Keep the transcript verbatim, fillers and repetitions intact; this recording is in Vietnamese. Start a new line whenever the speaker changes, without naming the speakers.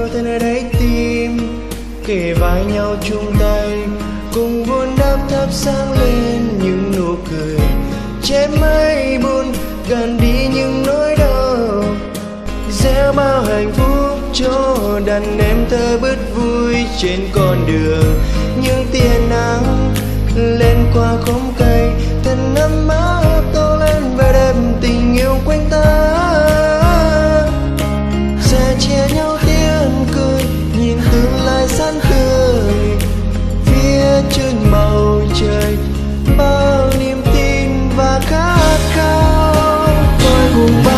yêu thân ở đáy tim, kề vai nhau chung tay cùng vun đắp thắp sáng lên những nụ cười, che mây buồn gần đi những nỗi đau, gieo bao hạnh phúc cho đàn em thơ bứt vui trên con đường. Những tia nắng lên qua khóm cây, thân ấm áp tô lên vẻ đẹp tình yêu quanh ta, sẽ chia nhau tiếng cười, nhìn tương lai sáng tươi phía trên bầu trời, bao niềm tin và khát khao. Tôi cùng